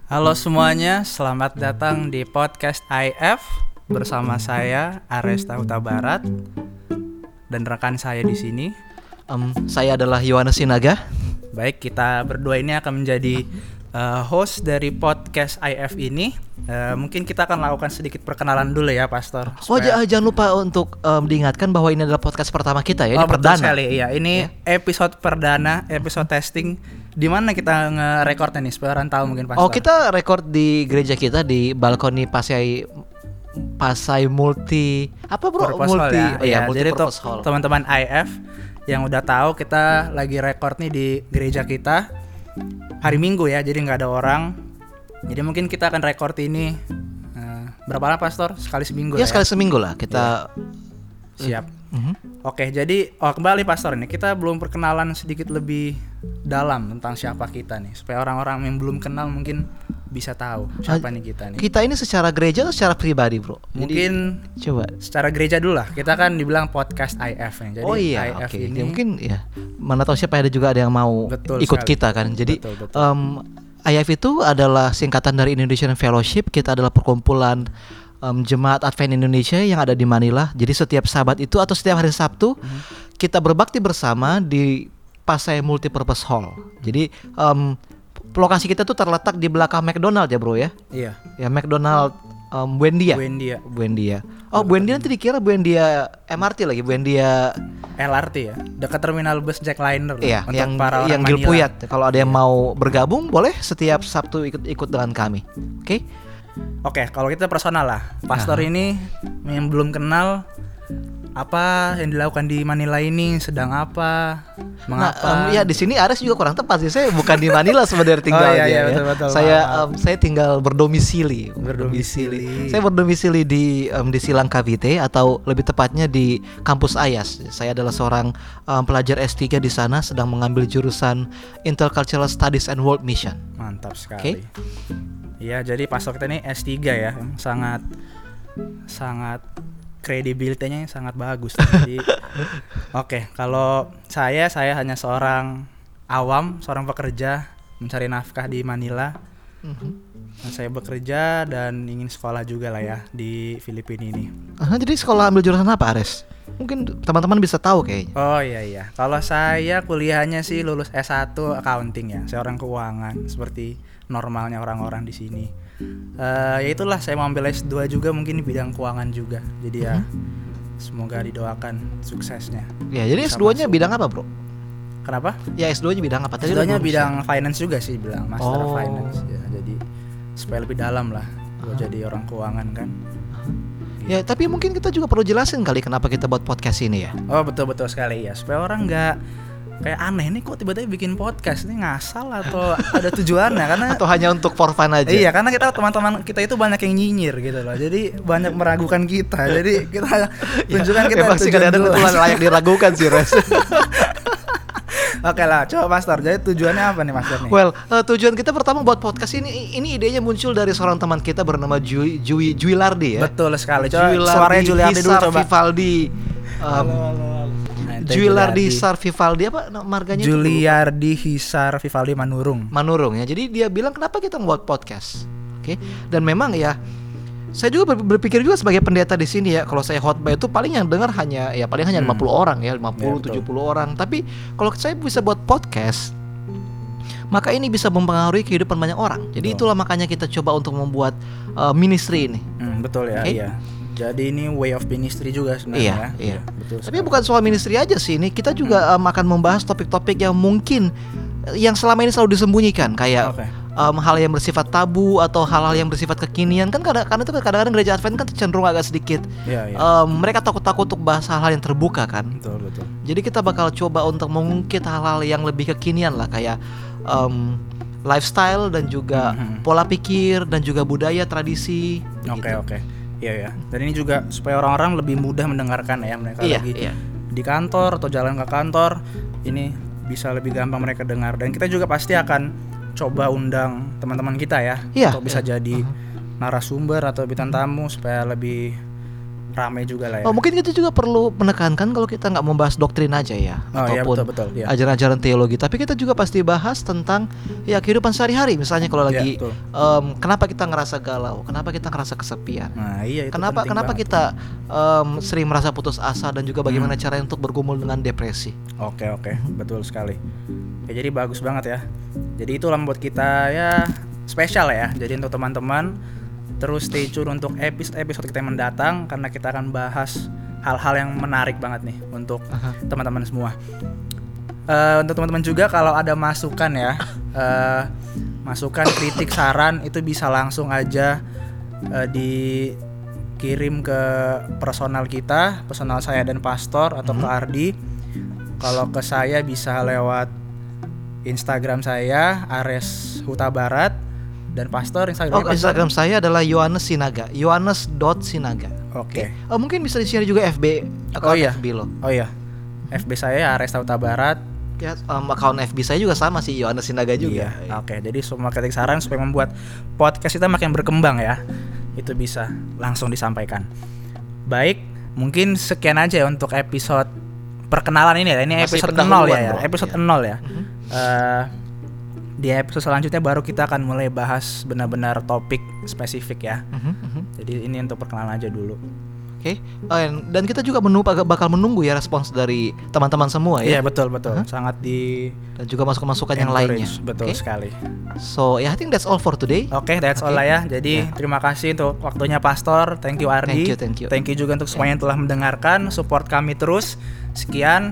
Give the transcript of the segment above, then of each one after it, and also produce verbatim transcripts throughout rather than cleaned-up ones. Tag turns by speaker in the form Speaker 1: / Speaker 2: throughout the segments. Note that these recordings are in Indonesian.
Speaker 1: Halo semuanya, selamat datang di podcast I F bersama saya Aresta Huta Barat dan rekan saya di sini.
Speaker 2: Um, saya adalah Yohanes Sinaga.
Speaker 1: Baik, kita berdua ini akan menjadi uh, host dari podcast I F ini. Uh, mungkin kita akan lakukan sedikit perkenalan dulu ya, Pastor.
Speaker 2: Oh supaya... j- jangan lupa untuk um, diingatkan bahwa ini adalah podcast pertama kita ya, ini
Speaker 1: oh,
Speaker 2: perdana.
Speaker 1: Betul sekali, iya. Ini ya. episode perdana, episode testing. Di mana kita nge-recordnya nih supaya orang tahu mungkin, Pastor.
Speaker 2: Oh, kita record di gereja kita di balkoni Pasai Pasai Multi apa bro?
Speaker 1: Purpose
Speaker 2: multi
Speaker 1: hall, ya.
Speaker 2: Oh, ya,
Speaker 1: ya,
Speaker 2: multi
Speaker 1: jadi
Speaker 2: purpose hall.
Speaker 1: Teman-teman I F yang udah tahu kita lagi record nih di gereja kita hari Minggu ya, jadi nggak ada orang. Jadi mungkin kita akan record ini uh, berapa lama, Pastor? Sekali seminggu
Speaker 2: ya? Ya sekali seminggu lah
Speaker 1: ya.
Speaker 2: kita.
Speaker 1: Siap.
Speaker 2: Mm-hmm.
Speaker 1: Oke, jadi oh kembali Pastor ini kita belum perkenalan sedikit lebih dalam tentang siapa kita nih, supaya orang-orang yang belum kenal mungkin bisa tahu siapa uh, nih kita nih.
Speaker 2: Kita ini secara gereja atau secara pribadi, bro?
Speaker 1: Mungkin
Speaker 2: jadi, coba
Speaker 1: secara gereja dulu lah. Kita kan dibilang podcast I F nih. Jadi
Speaker 2: oh iya,
Speaker 1: I F
Speaker 2: okay.
Speaker 1: ini
Speaker 2: ya, mungkin ya mana tahu siapa ada juga ada yang mau
Speaker 1: betul
Speaker 2: ikut
Speaker 1: sekali.
Speaker 2: kita kan. Jadi
Speaker 1: betul, betul.
Speaker 2: Um, I F itu adalah singkatan dari Indonesian Fellowship. Kita adalah perkumpulan um, jemaat Advent Indonesia yang ada di Manila. Jadi setiap Sabat itu atau setiap hari Sabtu hmm. kita berbakti bersama di Pasai Multipurpose Hall. Jadi um, lokasi kita tuh terletak di belakang McDonald ya bro ya.
Speaker 1: Iya.
Speaker 2: Ya McDonald um, Buendia.
Speaker 1: Buendia.
Speaker 2: Buendia. Oh Buendia nanti dikira Buendia M R T lagi, Buendia
Speaker 1: L R T ya, dekat terminal bus Jackliner.
Speaker 2: Iya,
Speaker 1: untuk
Speaker 2: yang
Speaker 1: para
Speaker 2: yang
Speaker 1: orang
Speaker 2: Gilpuyat. Kalau ada yang
Speaker 1: iya.
Speaker 2: mau bergabung boleh setiap Sabtu ikut-ikut dengan kami. Oke? Okay?
Speaker 1: Oke, kalau kita personal lah. Pastor nah. ini yang belum kenal apa yang dilakukan di Manila ini, sedang apa, mengapa?
Speaker 2: Nah, um, ya di sini Ares juga kurang tepat sih. Saya bukan di Manila sebenarnya tinggalnya.
Speaker 1: oh, iya, iya,
Speaker 2: ya.
Speaker 1: betul, betul,
Speaker 2: saya um, saya tinggal berdomisili.
Speaker 1: Berdomisili.
Speaker 2: Saya berdomisili di um, di Silang Cavite atau lebih tepatnya di kampus Ayas. Saya adalah seorang um, pelajar S tiga di sana, sedang mengambil jurusan Intercultural Studies and World Mission.
Speaker 1: Mantap sekali.
Speaker 2: Okay?
Speaker 1: Iya, jadi pastor kita ini S tiga ya, sangat sangat kredibilitasnya sangat bagus. Jadi oke, okay, kalau saya saya hanya seorang awam, seorang pekerja mencari nafkah di Manila. Mm-hmm. Nah, saya bekerja dan ingin sekolah juga lah ya di Filipina ini.
Speaker 2: Uh, jadi sekolah ambil jurusan apa, Ares? Mungkin teman-teman bisa tahu kayaknya.
Speaker 1: Oh iya iya. Kalau saya kuliahnya sih lulus S satu accounting ya, saya orang keuangan seperti normalnya orang-orang di sini. Uh, ya itulah saya mau ambil S dua juga mungkin di bidang keuangan juga. Jadi ya mm-hmm. semoga didoakan suksesnya.
Speaker 2: Ya, jadi S dua-nya bidang apa, Bro?
Speaker 1: Kenapa?
Speaker 2: Ya S dua-nya bidang apa?
Speaker 1: S dua-nya bidang finance juga sih, bilang Master
Speaker 2: oh.
Speaker 1: of Finance ya. Jadi supaya lebih dalam lah buat uh-huh. jadi orang keuangan kan.
Speaker 2: Uh-huh. Ya, tapi mungkin kita juga perlu jelasin kali kenapa kita buat podcast ini ya.
Speaker 1: Oh, betul-betul sekali ya. Supaya orang enggak kayak aneh nih kok tiba-tiba bikin podcast ini ngasal atau ada tujuannya karena
Speaker 2: atau hanya untuk for fun aja.
Speaker 1: Iya, karena kita teman-teman kita itu banyak yang nyinyir gitu loh. Jadi banyak meragukan kita. Jadi kita tunjukkan kita
Speaker 2: ya, pasti kadang-kadang itu layak diragukan sih, Res.
Speaker 1: Oke lah, coba Pastor. Jadi tujuannya apa nih, Pastor nih?
Speaker 2: Well, uh, tujuan kita pertama buat podcast ini ini idenya muncul dari seorang teman kita bernama Jui Jui Juilardi ya.
Speaker 1: Betul sekali. Coba
Speaker 2: Juilardi,
Speaker 1: suaranya Juilardi dulu coba.
Speaker 2: Vivaldi. Um,
Speaker 1: halo, halo, halo.
Speaker 2: Juilardi Hisar Vivaldi apa marganya?
Speaker 1: Juliardi Hisar Vivaldi Manurung.
Speaker 2: Manurung ya. Jadi dia bilang kenapa kita membuat podcast. Oke. Okay? Dan memang ya saya juga berpikir juga sebagai pendeta di sini ya, kalau saya khotbah itu paling yang dengar hanya ya paling hanya hmm. lima puluh orang ya, lima puluh ya, tujuh puluh orang. Tapi kalau saya bisa buat podcast, maka ini bisa mempengaruhi kehidupan banyak orang. Jadi betul. Itulah makanya kita coba untuk membuat uh, ministry ini.
Speaker 1: Hmm, betul ya, okay? Iya. Jadi ini way of ministry juga sebenarnya.
Speaker 2: Iya, iya.
Speaker 1: Betul.
Speaker 2: Tapi bukan soal ministry aja sih ini, kita juga hmm. um, akan membahas topik-topik yang mungkin yang selama ini selalu disembunyikan, kayak okay. um, hal yang bersifat tabu atau hal-hal yang bersifat kekinian kan kadang karena itu kadang-kadang gereja Advent kan cenderung agak sedikit. Iya, iya. Um, mereka takut-takut untuk bahas hal-hal yang terbuka kan.
Speaker 1: Betul, betul.
Speaker 2: Jadi kita bakal coba untuk mengungkit hal-hal yang lebih kekinian lah, kayak um, lifestyle dan juga mm-hmm. pola pikir dan juga budaya tradisi.
Speaker 1: Oke, okay,
Speaker 2: gitu.
Speaker 1: oke. Okay. Iya ya. Dan ini juga supaya orang-orang lebih mudah mendengarkan ya, mereka
Speaker 2: iya,
Speaker 1: lagi
Speaker 2: iya.
Speaker 1: di kantor atau jalan ke kantor, ini bisa lebih gampang mereka dengar. Dan kita juga pasti akan coba undang teman-teman kita ya,
Speaker 2: iya,
Speaker 1: untuk bisa
Speaker 2: iya.
Speaker 1: jadi
Speaker 2: uh-huh.
Speaker 1: narasumber atau bintang tamu supaya lebih rame juga lah ya.
Speaker 2: Oh, mungkin kita juga perlu menekankan kalau kita nggak membahas doktrin aja ya,
Speaker 1: Oh, iya,
Speaker 2: ataupun
Speaker 1: betul, betul, iya.
Speaker 2: ajaran-ajaran teologi, tapi kita juga pasti bahas tentang ya kehidupan sehari-hari. Misalnya kalau
Speaker 1: Iya,
Speaker 2: lagi
Speaker 1: betul.
Speaker 2: em, kenapa kita ngerasa galau, kenapa kita ngerasa kesepian,
Speaker 1: Nah, iya itu
Speaker 2: kenapa
Speaker 1: penting
Speaker 2: kenapa
Speaker 1: banget.
Speaker 2: kita em, sering merasa putus asa dan juga bagaimana
Speaker 1: Hmm.
Speaker 2: cara untuk bergumul dengan depresi.
Speaker 1: Oke oke, betul sekali. Ya, jadi bagus banget ya. Jadi itulah membuat kita ya spesial ya. Jadi untuk teman-teman terus stay tune untuk episode-episode kita yang mendatang karena kita akan bahas hal-hal yang menarik banget nih untuk
Speaker 2: Aha.
Speaker 1: teman-teman semua. Eh, untuk teman-teman juga kalau ada masukan ya, eh, masukan, kritik, saran itu bisa langsung aja eh, dikirim ke personal kita, personal saya dan Pastor atau ke Ardi. Kalau ke saya bisa lewat Instagram saya Ares Huta Barat, dan Pastor
Speaker 2: Oh,
Speaker 1: Instagramnya Pastor?
Speaker 2: Instagram saya adalah Yohanes Sinaga, yohanes dot sinaga.
Speaker 1: Oke.
Speaker 2: Oh, mungkin bisa di-share juga F B, account
Speaker 1: Oh, iya.
Speaker 2: F B lo.
Speaker 1: Oh iya, F B saya Ares Huta Barat.
Speaker 2: Ya, um, account F B saya juga sama sih, Yohanes Sinaga juga.
Speaker 1: Iya. Oke, jadi semua kritik saran supaya membuat podcast kita makin berkembang ya, itu bisa langsung disampaikan. Baik, mungkin sekian aja ya untuk episode perkenalan ini ya. Ini
Speaker 2: Masih
Speaker 1: episode
Speaker 2: pendahuluan,
Speaker 1: nol ya, ya.
Speaker 2: bro.
Speaker 1: Episode
Speaker 2: Iya.
Speaker 1: nol ya.
Speaker 2: Mhm.
Speaker 1: Eh, di episode selanjutnya baru kita akan mulai bahas benar-benar topik spesifik ya.
Speaker 2: Mhm, mhm.
Speaker 1: Jadi ini untuk perkenalan aja dulu.
Speaker 2: Oke, oh, dan kita juga menunggu, bakal menunggu ya respons dari teman-teman semua
Speaker 1: Iya,
Speaker 2: ya,
Speaker 1: betul betul.
Speaker 2: Hah?
Speaker 1: Sangat di
Speaker 2: dan juga masukan-masukan yang lainnya.
Speaker 1: encourage, betul
Speaker 2: Oke?
Speaker 1: sekali.
Speaker 2: So, yeah, I think that's all for today.
Speaker 1: Oke, that's all
Speaker 2: Oke.
Speaker 1: lah ya. Jadi
Speaker 2: Ya.
Speaker 1: terima kasih untuk waktunya Pastor. Thank you Ardi.
Speaker 2: Thank you, thank you.
Speaker 1: Thank you juga untuk semuanya yang telah mendengarkan. Support kami terus. Sekian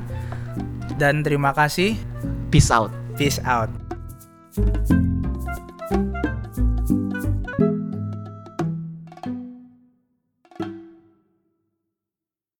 Speaker 1: dan terima kasih.
Speaker 2: Peace out.
Speaker 1: Peace out.